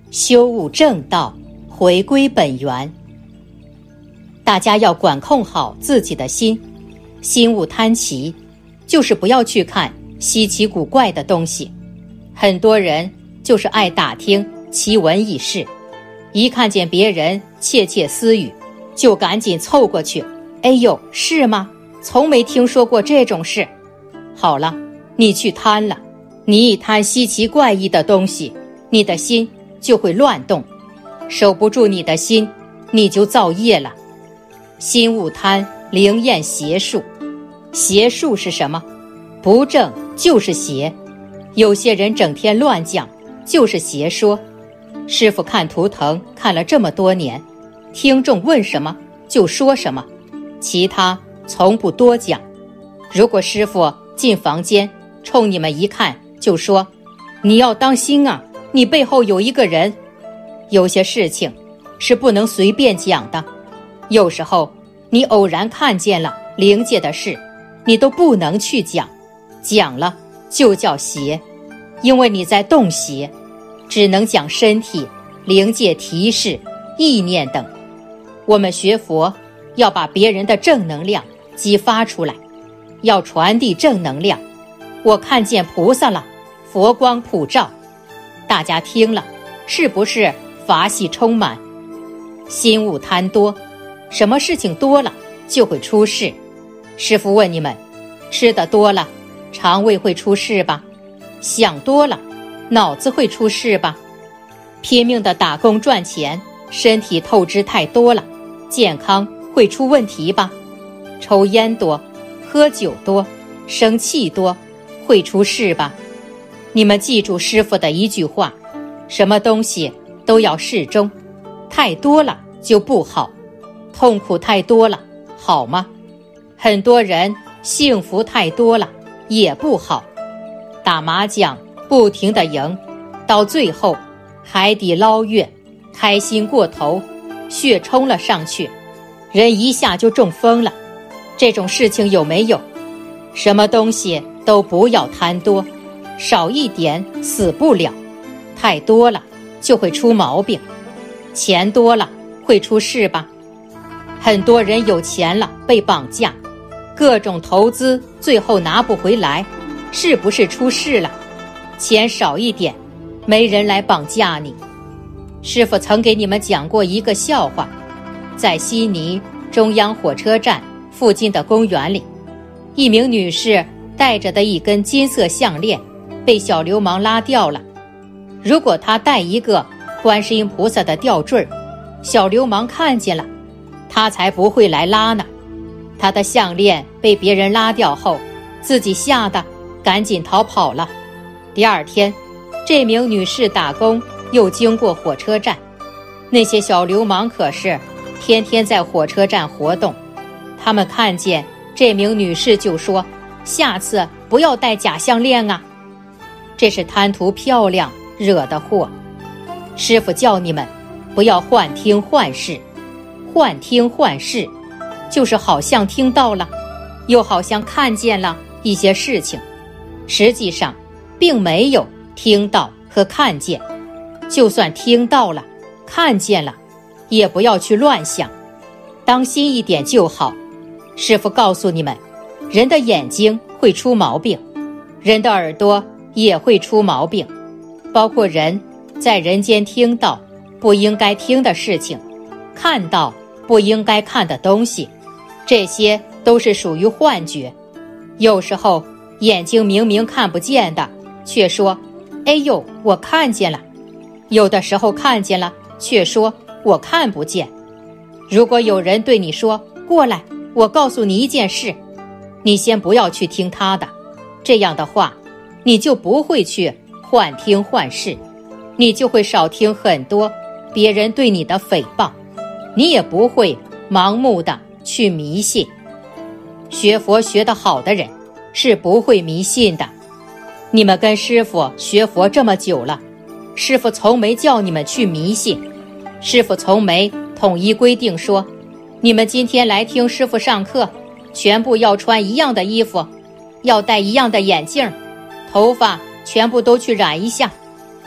修悟正道，回归本源。大家要管控好自己的心，心勿贪奇，就是不要去看稀奇古怪的东西。很多人就是爱打听奇闻异事，一看见别人窃窃私语，就赶紧凑过去。哎呦，是吗？从没听说过这种事。好了，你去贪了，你一贪稀奇怪异的东西，你的心就会乱动，守不住你的心，你就造业了。心勿贪，灵验邪术。邪术是什么？不正就是邪。有些人整天乱讲，就是邪说。师父看图腾看了这么多年，听众问什么就说什么，其他从不多讲。如果师父进房间冲你们一看就说，你要当心啊，你背后有一个人。有些事情是不能随便讲的，有时候你偶然看见了灵界的事，你都不能去讲，讲了就叫邪，因为你在动邪，只能讲身体、灵界提示、意念等。我们学佛要把别人的正能量激发出来，要传递正能量。我看见菩萨了，佛光普照，大家听了是不是法喜充满？心勿贪多，什么事情多了就会出事。师父问你们，吃的多了肠胃会出事吧？想多了脑子会出事吧？拼命的打工赚钱，身体透支太多了，健康会出问题吧？抽烟多，喝酒多，生气多，会出事吧？你们记住师父的一句话，什么东西都要适中，太多了就不好。痛苦太多了好吗？很多人幸福太多了也不好。打麻将不停地赢，到最后海底捞月，开心过头，血冲了上去，人一下就中风了。这种事情有没有？什么东西都不要贪多，少一点死不了，太多了就会出毛病。钱多了会出事吧？很多人有钱了被绑架，各种投资最后拿不回来，是不是出事了？钱少一点，没人来绑架你。师父曾给你们讲过一个笑话，在悉尼中央火车站附近的公园里，一名女士戴着的一根金色项链被小流氓拉掉了。如果她戴一个观世音菩萨的吊坠，小流氓看见了，他才不会来拉呢。他的项链被别人拉掉后，自己吓得赶紧逃跑了。第二天，这名女士打工又经过火车站，那些小流氓可是天天在火车站活动，他们看见这名女士就说，下次不要戴假项链啊。这是贪图漂亮惹的祸。师父叫你们不要幻听幻视。幻听幻视就是好像听到了，又好像看见了一些事情，实际上并没有听到和看见。就算听到了看见了，也不要去乱想，当心一点就好。师父告诉你们，人的眼睛会出毛病，人的耳朵也会出毛病，包括人在人间听到不应该听的事情，看到不应该看的东西，这些都是属于幻觉。有时候眼睛明明看不见的，却说，哎呦，我看见了。有的时候看见了，却说我看不见。如果有人对你说，过来，我告诉你一件事，你先不要去听他的，这样的话你就不会去幻听幻视，你就会少听很多别人对你的诽谤，你也不会盲目的去迷信。学佛学得好的人是不会迷信的。你们跟师父学佛这么久了，师父从没叫你们去迷信，师父从没统一规定说，你们今天来听师父上课，全部要穿一样的衣服，要戴一样的眼镜，头发全部都去染一下。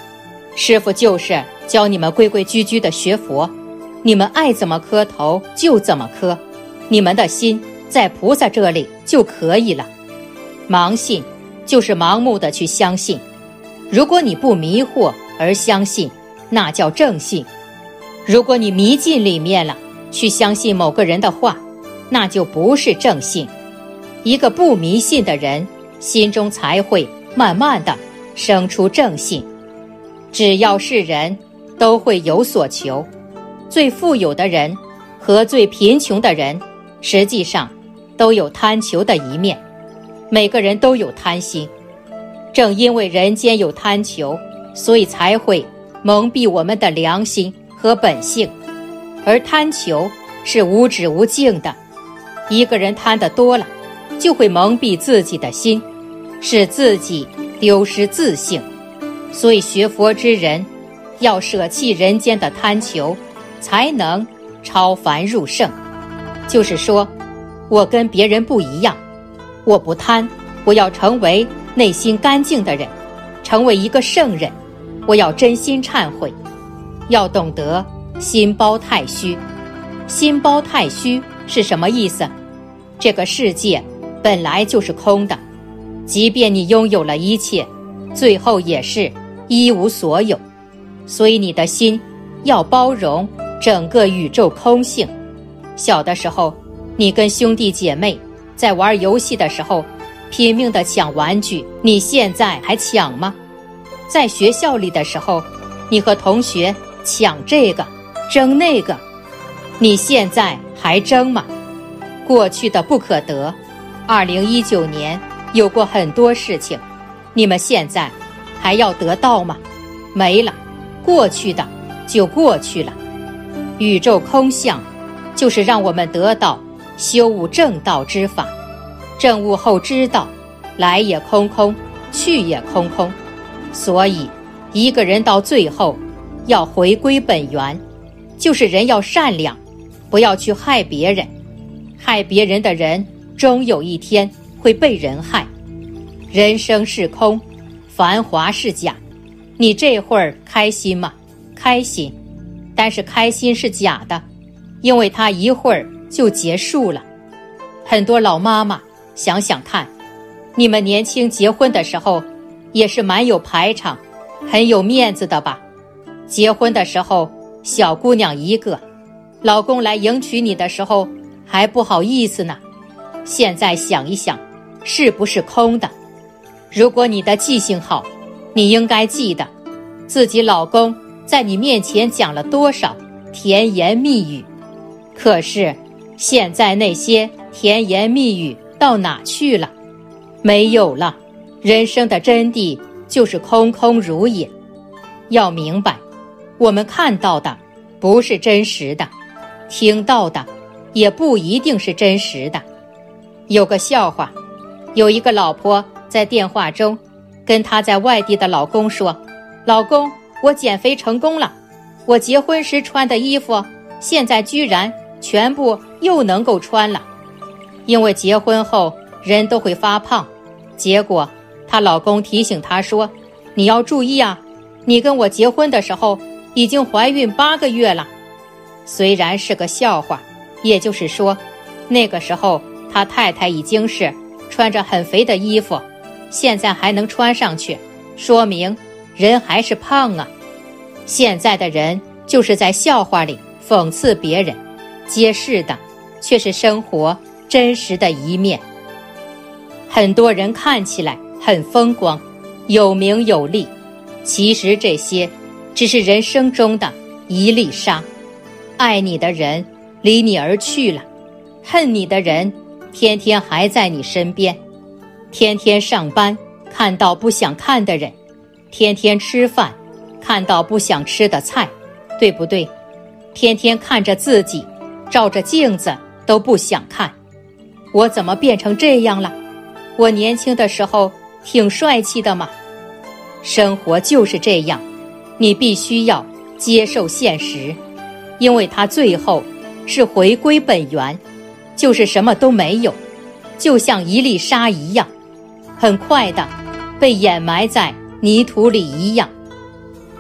师父就是教你们规规矩矩的学佛，你们爱怎么磕头就怎么磕，你们的心在菩萨这里就可以了。盲信就是盲目的去相信，如果你不迷惑而相信，那叫正信。如果你迷进里面了，去相信某个人的话，那就不是正信。一个不迷信的人，心中才会慢慢的生出正信。只要是人，都会有所求。最富有的人和最贫穷的人，实际上都有贪求的一面。每个人都有贪心，正因为人间有贪求，所以才会蒙蔽我们的良心和本性。而贪求是无止无尽的，一个人贪得多了，就会蒙蔽自己的心，使自己丢失自性。所以学佛之人要舍弃人间的贪求，才能超凡入圣。就是说，我跟别人不一样，我不贪，我要成为内心干净的人，成为一个圣人。我要真心忏悔，要懂得心包太虚。心包太虚是什么意思？这个世界本来就是空的，即便你拥有了一切，最后也是一无所有。所以你的心要包容整个宇宙空性。小的时候，你跟兄弟姐妹在玩游戏的时候拼命地抢玩具，你现在还抢吗？在学校里的时候，你和同学抢这个争那个，你现在还争吗？过去的不可得。2019年有过很多事情，你们现在还要得到吗？没了，过去的就过去了。宇宙空相就是让我们得到修悟正道之法。证悟后知道，来也空空，去也空空。所以一个人到最后要回归本源，就是人要善良，不要去害别人。害别人的人终有一天会被人害。人生是空，繁华是假。你这会儿开心吗？开心，但是开心是假的，因为它一会儿就结束了。很多老妈妈想想看，你们年轻结婚的时候也是蛮有排场，很有面子的吧？结婚的时候小姑娘一个，老公来迎娶你的时候还不好意思呢。现在想一想，是不是空的？如果你的记性好，你应该记得自己老公在你面前讲了多少甜言蜜语。可是现在那些甜言蜜语到哪去了？没有了。人生的真谛就是空空如也。要明白，我们看到的不是真实的，听到的也不一定是真实的。有个笑话，有一个老婆在电话中跟她在外地的老公说，老公，我减肥成功了，我结婚时穿的衣服现在居然全部又能够穿了。因为结婚后人都会发胖，结果她老公提醒她说，你要注意啊，你跟我结婚的时候已经怀孕8个月了。虽然是个笑话，也就是说那个时候他太太已经是穿着很肥的衣服，现在还能穿上去，说明人还是胖啊。现在的人就是在笑话里讽刺别人，揭示的却是生活真实的一面。很多人看起来很风光，有名有利，其实这些只是人生中的一粒沙。爱你的人离你而去了，恨你的人天天还在你身边。天天上班看到不想看的人，天天吃饭看到不想吃的菜，对不对？天天看着自己，照着镜子都不想看。我怎么变成这样了？我年轻的时候挺帅气的嘛。生活就是这样，你必须要接受现实，因为它最后是回归本源，就是什么都没有，就像一粒沙一样，很快的被掩埋在泥土里一样。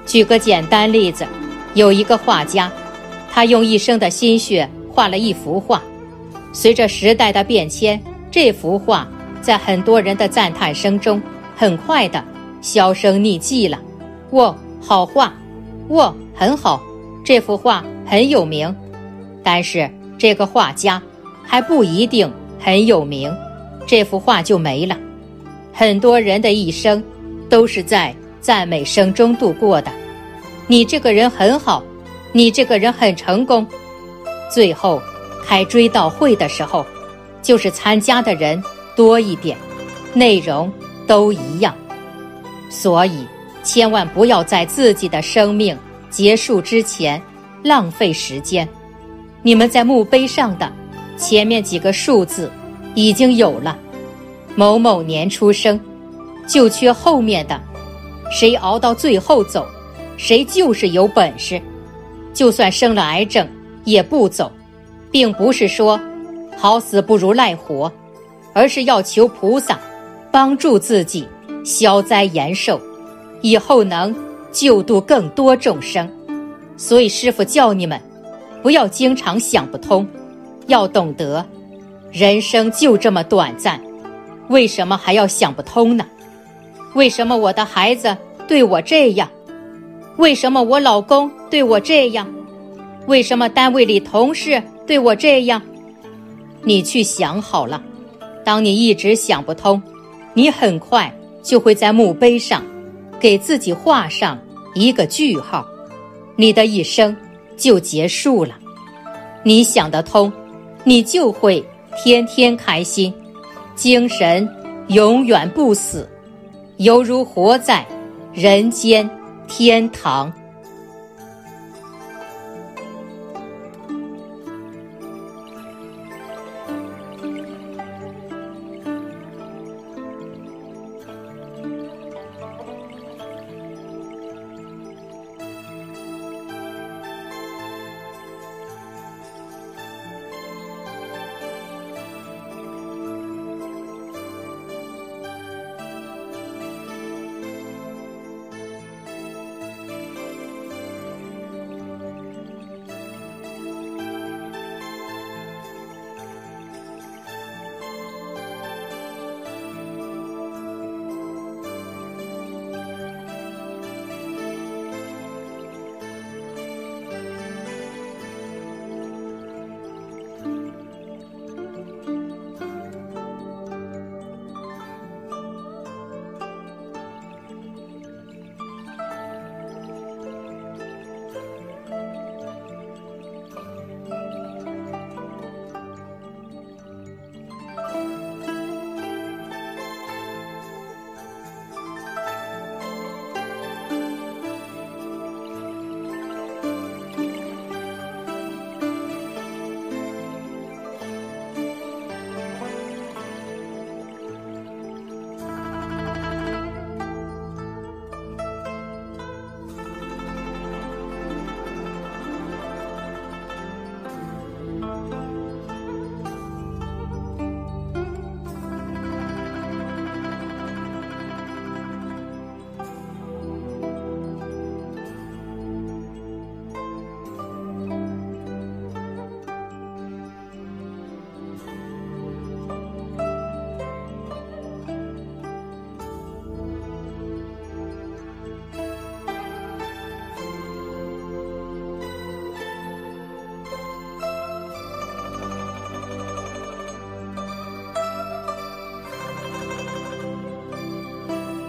举个简单例子，有一个画家，他用一生的心血画了一幅画，随着时代的变迁，这幅画在很多人的赞叹声中很快的销声匿迹了。哇，好画！哇，很好，这幅画很有名。但是这个画家还不一定很有名，这幅画就没了。很多人的一生都是在赞美声中度过的，你这个人很好，你这个人很成功。最后开追悼会的时候，就是参加的人多一点，内容都一样。所以千万不要在自己的生命结束之前浪费时间。你们在墓碑上的前面几个数字已经有了，某某年出生，就缺后面的，谁熬到最后走，谁就是有本事。就算生了癌症也不走，并不是说好死不如赖活，而是要求菩萨帮助自己消灾延寿，以后能救度更多众生。所以师父教你们不要经常想不通，要懂得人生就这么短暂，为什么还要想不通呢？为什么我的孩子对我这样？为什么我老公对我这样？为什么单位里同事对我这样？你去想好了，当你一直想不通，你很快就会在墓碑上给自己画上一个句号，你的一生就结束了。你想得通，你就会天天开心，精神永远不死，犹如活在人间天堂。